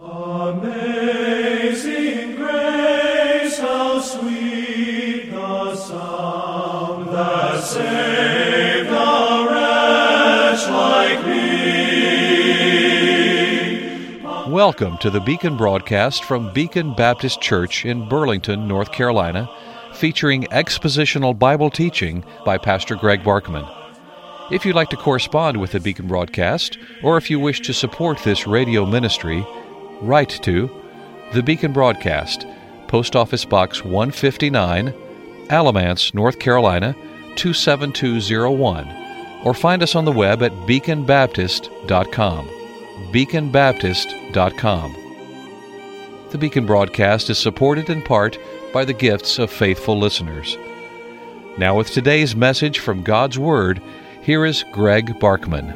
Amazing grace, how sweet the sound that saved a wretch like me. Welcome to the Beacon broadcast from Beacon Baptist Church in Burlington, North Carolina, featuring expositional Bible teaching by Pastor Greg Barkman. If you'd like to correspond with the Beacon broadcast, or if you wish to support this radio ministry, write to the Beacon Broadcast, Post Office Box 159, Alamance, North Carolina 27201, or find us on the web at beaconbaptist.com. beaconbaptist.com. The Beacon Broadcast is supported in part by the gifts of faithful listeners. Now with today's message from God's Word, here is Greg Barkman.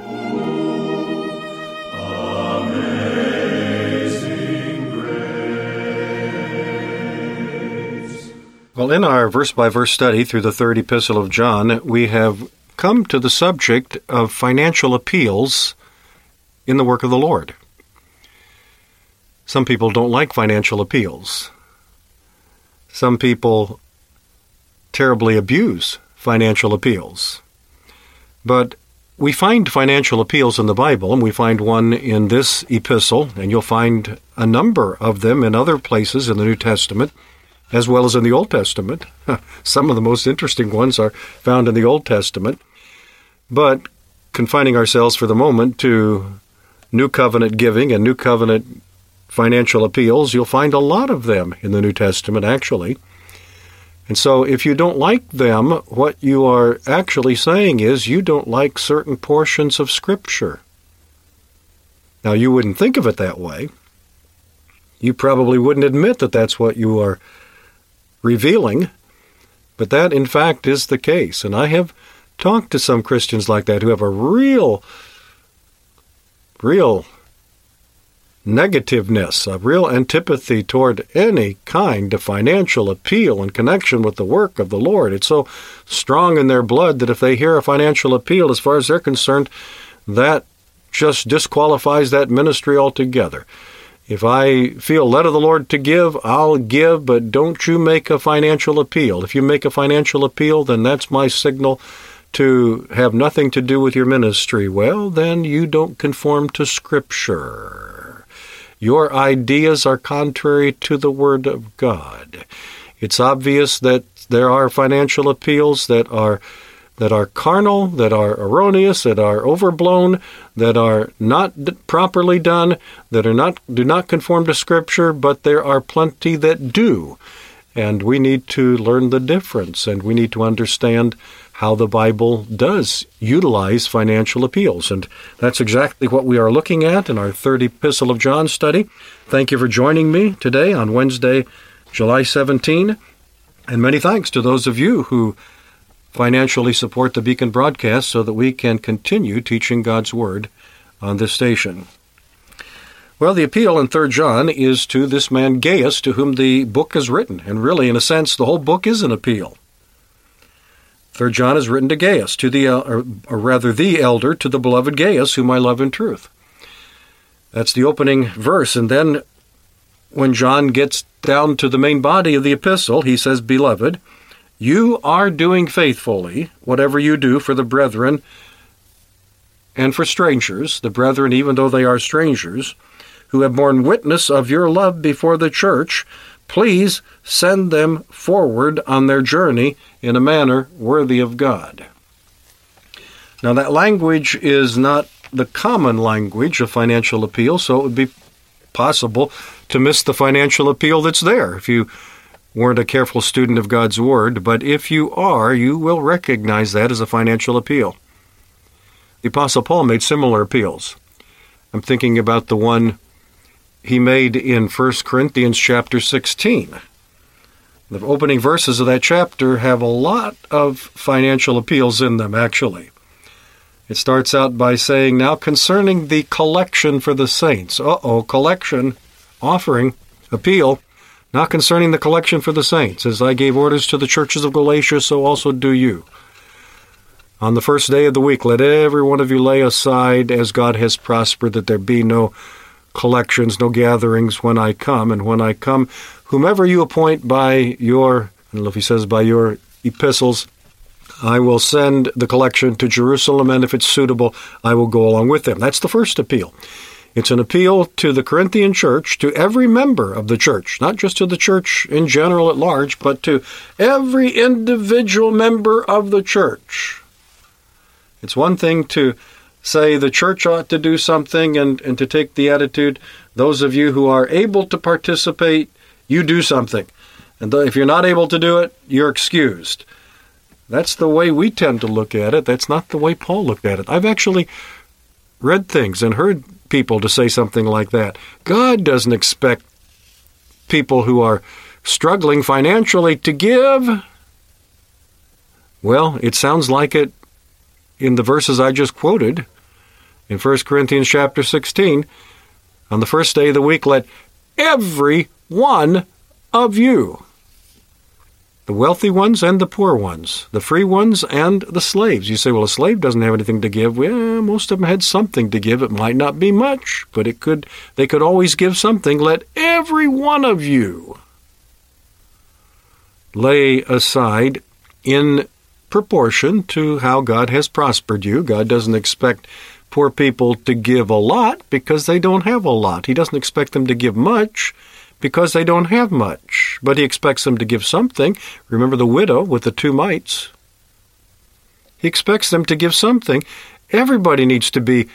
Well, in our verse-by-verse study through the third epistle of John, we have come to the subject of financial appeals in the work of the Lord. Some people don't like financial appeals. Some people terribly abuse financial appeals. But we find financial appeals in the Bible, and we find one in this epistle, and you'll find a number of them in other places in the New Testament, as well as in the Old Testament. Some of the most interesting ones are found in the Old Testament. But confining ourselves for the moment to New Covenant giving and New Covenant financial appeals, you'll find a lot of them in the New Testament, actually. And so if you don't like them, what you are actually saying is you don't like certain portions of Scripture. Now, you wouldn't think of it that way. You probably wouldn't admit that that's what you are revealing, but that, in fact, is the case. And I have talked to some Christians like that who have a real negativeness, a real antipathy toward any kind of financial appeal in connection with the work of the Lord. It's so strong in their blood that if they hear a financial appeal, as far as they're concerned, that just disqualifies that ministry altogether. If I feel led of the Lord to give, I'll give, but don't you make a financial appeal. If you make a financial appeal, then that's my signal to have nothing to do with your ministry. Well, then you don't conform to Scripture. Your ideas are contrary to the Word of God. It's obvious that there are financial appeals that are carnal, that are erroneous, that are overblown, that are not properly done, that do not conform to Scripture, but there are plenty that do. And we need to learn the difference, and we need to understand how the Bible does utilize financial appeals. And that's exactly what we are looking at in our third epistle of John study. Thank you for joining me today on Wednesday, July 17. And many thanks to those of you who financially support the Beacon broadcast so that we can continue teaching God's Word on this station. Well, the appeal in 3 John is to this man Gaius, to whom the book is written. And really, in a sense, the whole book is an appeal. 3 John is written to Gaius, to the elder, to the beloved Gaius, whom I love in truth. That's the opening verse. And then when John gets down to the main body of the epistle, he says, Beloved, you are doing faithfully whatever you do for the brethren and for strangers, the brethren, even though they are strangers, who have borne witness of your love before the church. Please send them forward on their journey in a manner worthy of God. Now, that language is not the common language of financial appeal, so it would be possible to miss the financial appeal that's there if you weren't a careful student of God's Word. But if you are, you will recognize that as a financial appeal. The Apostle Paul made similar appeals. I'm thinking about the one he made in 1 Corinthians chapter 16. The opening verses of that chapter have a lot of financial appeals in them, actually. It starts out by saying, Now concerning the collection for the saints. Collection, offering, appeal. Now concerning the collection for the saints. As I gave orders to the churches of Galatia, so also do you. On the first day of the week, let every one of you lay aside as God has prospered, that there be no collections, no gatherings when I come. And when I come, whomever you appoint by your, I don't know if he says by your epistles, I will send the collection to Jerusalem, and if it's suitable, I will go along with them. That's the first appeal. It's an appeal to the Corinthian church, to every member of the church, not just to the church in general at large, but to every individual member of the church. It's one thing to say the church ought to do something and to take the attitude, those of you who are able to participate, you do something. And if you're not able to do it, you're excused. That's the way we tend to look at it. That's not the way Paul looked at it. I've actually read things and heard people to say something like that. God doesn't expect people who are struggling financially to give. Well, it sounds like it in the verses I just quoted. In 1 Corinthians chapter 16, on the first day of the week, let every one of you, the wealthy ones and the poor ones, the free ones and the slaves. You say, well, a slave doesn't have anything to give. Well, most of them had something to give. It might not be much, but they could always give something. Let every one of you lay aside in proportion to how God has prospered you. God doesn't expect poor people to give a lot because they don't have a lot. He doesn't expect them to give much because they don't have much. But he expects them to give something. Remember the widow with the 2 mites? He expects them to give something. Everybody needs to be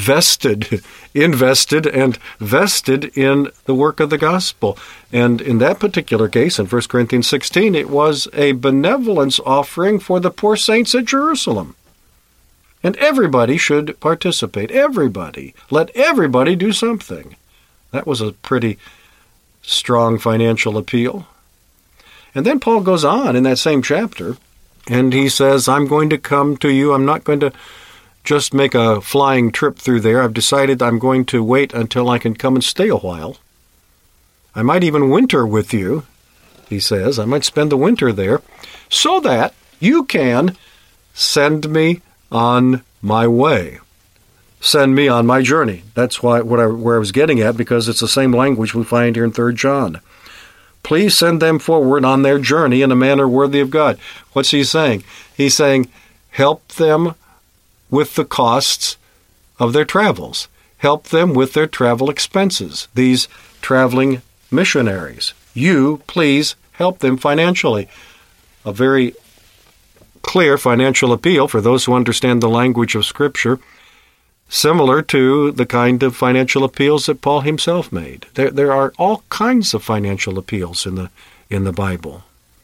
invested and vested in the work of the gospel. And in that particular case, in 1 Corinthians 16, it was a benevolence offering for the poor saints at Jerusalem. And everybody should participate. Everybody. Let everybody do something. That was a pretty strong financial appeal. And then Paul goes on in that same chapter, and he says, I'm going to come to you. I'm not going to just make a flying trip through there. I've decided I'm going to wait until I can come and stay a while. I might even winter with you, he says. I might spend the winter there, so that you can send me on my way. Send me on my journey. That's where I was getting at, because it's the same language we find here in 3 John. Please send them forward on their journey in a manner worthy of God. What's he saying? He's saying, help them with the costs of their travels. Help them with their travel expenses, these traveling missionaries. You, please, help them financially. A very clear financial appeal for those who understand the language of Scripture, similar to the kind of financial appeals that Paul himself made. There are all kinds of financial appeals in the Bible.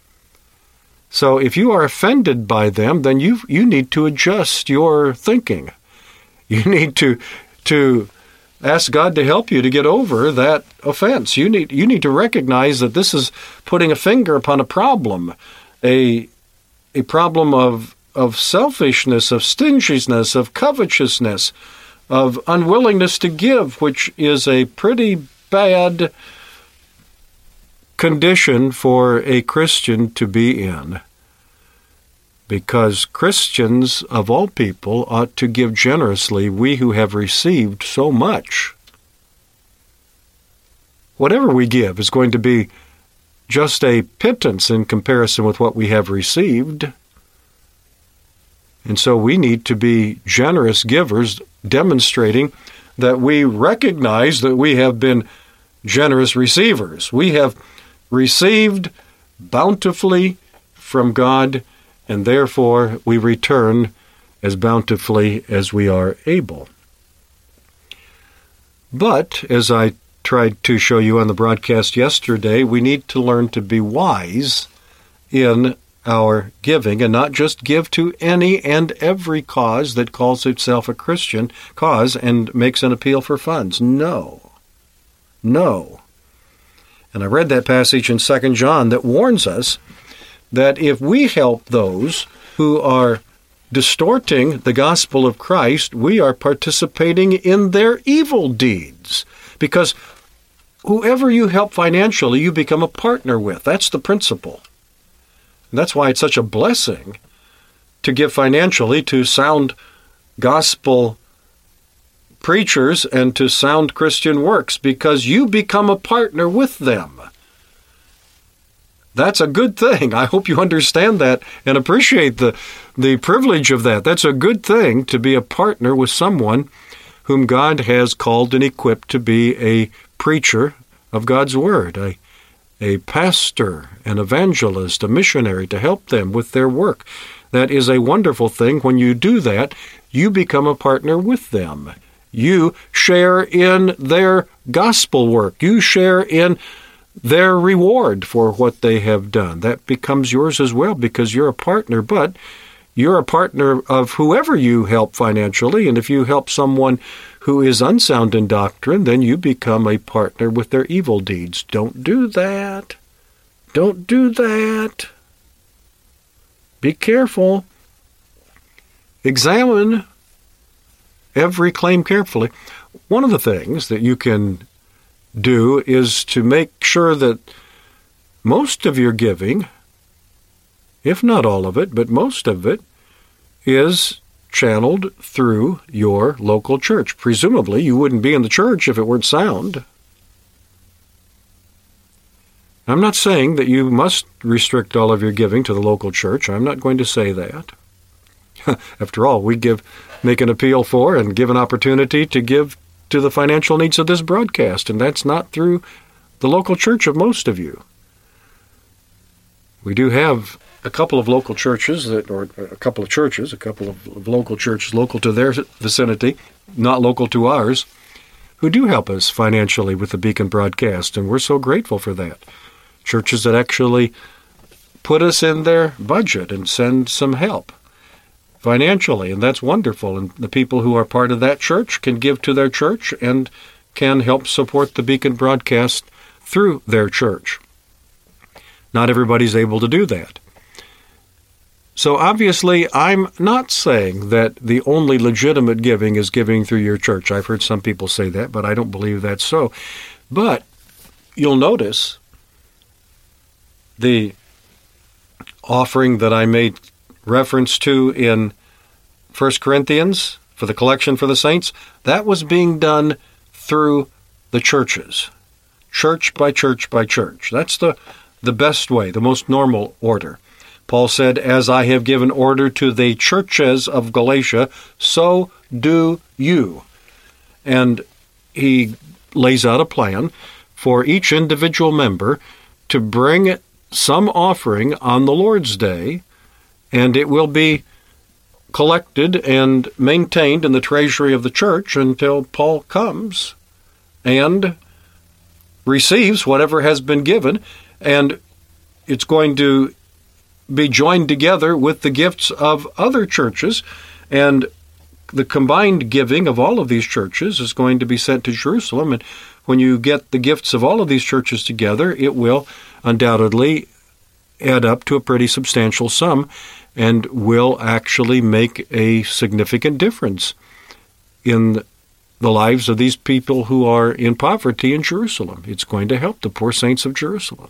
So if you are offended by them, then you need to adjust your thinking. You need to ask God to help you to get over that offense. You need to recognize that this is putting a finger upon a problem, a problem of selfishness, of stinginess, of covetousness, of unwillingness to give, which is a pretty bad condition for a Christian to be in. Because Christians, of all people, ought to give generously, we who have received so much. Whatever we give is going to be just a pittance in comparison with what we have received. And so we need to be generous givers, demonstrating that we recognize that we have been generous receivers. We have received bountifully from God, and therefore we return as bountifully as we are able. But, as I tried to show you on the broadcast yesterday, we need to learn to be wise in our giving, and not just give to any and every cause that calls itself a Christian cause and makes an appeal for funds. No. And I read that passage in 2 John that warns us that if we help those who are distorting the gospel of Christ, we are participating in their evil deeds. Because whoever you help financially, you become a partner with. That's the principle. And that's why it's such a blessing to give financially to sound gospel preachers and to sound Christian works because you become a partner with them. That's a good thing. I hope you understand that and appreciate the privilege of that. That's a good thing to be a partner with someone whom God has called and equipped to be a preacher of God's Word, a pastor, an evangelist, a missionary to help them with their work. That is a wonderful thing. When you do that, you become a partner with them. You share in their gospel work. You share in their reward for what they have done. That becomes yours as well because you're a partner, but you're a partner of whoever you help financially, and if you help someone who is unsound in doctrine, then you become a partner with their evil deeds. Don't do that. Don't do that. Be careful. Examine every claim carefully. One of the things that you can do is to make sure that most of your giving, if not all of it, but most of it, is channeled through your local church. Presumably, you wouldn't be in the church if it weren't sound. I'm not saying that you must restrict all of your giving to the local church. I'm not going to say that. After all, we make an appeal for and give an opportunity to give to the financial needs of this broadcast, and that's not through the local church of most of you. We do have a couple of local churches, local churches local to their vicinity, not local to ours, who do help us financially with the Beacon broadcast, and we're so grateful for that. Churches that actually put us in their budget and send some help financially, and that's wonderful. And the people who are part of that church can give to their church and can help support the Beacon broadcast through their church. Not everybody's able to do that. So obviously, I'm not saying that the only legitimate giving is giving through your church. I've heard some people say that, but I don't believe that's so. But you'll notice the offering that I made reference to in 1 Corinthians for the collection for the saints, that was being done through the churches, church by church by church. That's the best way, the most normal order. Paul said, "As I have given order to the churches of Galatia, so do you." And he lays out a plan for each individual member to bring some offering on the Lord's Day, and it will be collected and maintained in the treasury of the church until Paul comes and receives whatever has been given, and it's going to be joined together with the gifts of other churches, and the combined giving of all of these churches is going to be sent to Jerusalem. And when you get the gifts of all of these churches together, it will undoubtedly add up to a pretty substantial sum and will actually make a significant difference in the lives of these people who are in poverty in Jerusalem. It's going to help the poor saints of Jerusalem.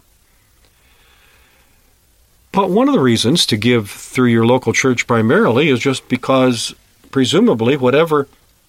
But one of the reasons to give through your local church primarily is just because, presumably, whatever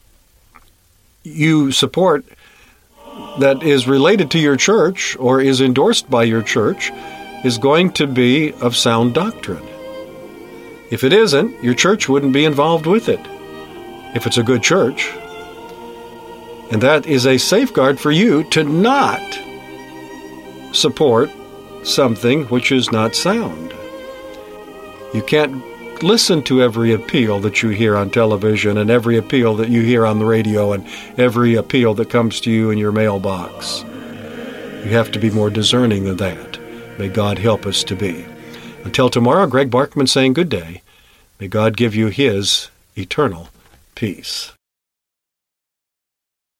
you support that is related to your church or is endorsed by your church is going to be of sound doctrine. If it isn't, your church wouldn't be involved with it, if it's a good church. And that is a safeguard for you to not support something which is not sound. You can't listen to every appeal that you hear on television and every appeal that you hear on the radio and every appeal that comes to you in your mailbox. You have to be more discerning than that. May God help us to be. Until tomorrow, Greg Barkman saying good day. May God give you His eternal peace.